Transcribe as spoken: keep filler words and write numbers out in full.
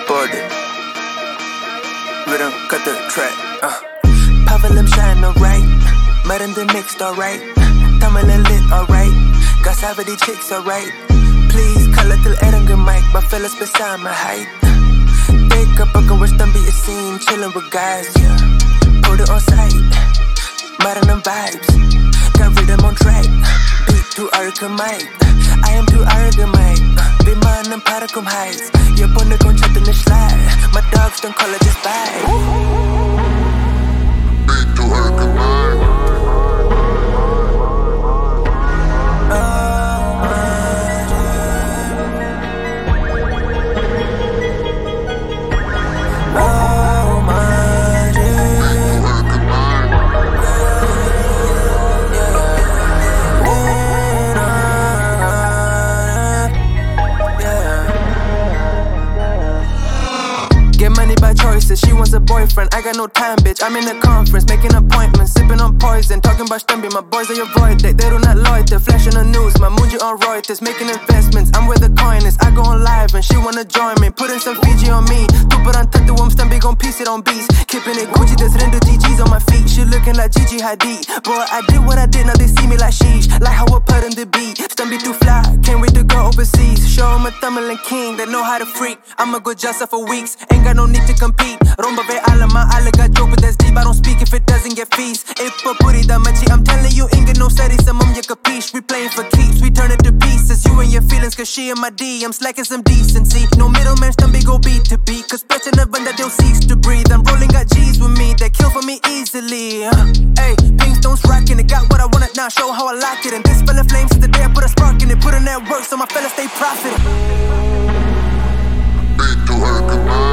border. Rhythm, cut the track. Uh. Pavel lim shine alright. Mud in the mixed alright. Tamil lit alright. Got savage chicks alright. Please kalla till eranga mic. But fellas beside my height. Take up a go wish them be a scene. Chillin' with guys, yeah. Put it on sight. Modern vibes. Got rhythm on track. Beat to Arkham mic. I am too arrogant mic. Be man and Parakum heights. Your bonne gon' chat in the slide. My dogs don't call it just bye. Beat to Arkham mic. She wants a boyfriend, I got no time, bitch. I'm in a conference, making appointments, sipping on poison, talking about Stumby. My boys, they avoid that, they do not loiter. Flashing on news, my Muji on Reuters, making investments. I'm where the coin is, I go on live and she wanna join me. Putting some Fiji on me, tuparan tatu om Stumby gon' piece it on beats. Keeping it Gucci, there's render G Gs on my feet. She looking like Gigi Hadid. Boy, I did what I did, now they see me like sheesh. Like how I put in the beat, Stumby too fly, can't wait to go overseas. Show 'em a Tamil and king, they know how to freak. I'ma go just for weeks, ain't got no need to compete. Romba ve alama, alla got joke but that's deep. I don't speak if it doesn't get fees. Ippa puri da machi, I'm telling you, ain't get no study. Some of you capiche, we playing for keeps. We turn it to pieces, you and your feelings, cause she and my D. I'm slacking some decency. No middleman, Stumby go beat to beat. Cause pressure never that they'll cease to breathe. I'm rolling, got G's with me, they kill for me easily. Hey, uh, pink stones rocking it, got what I wanted now, show how I like it. And this fella flames since the day I put a spark in it. Put in that work so my fellas stay profiting. Beat to her,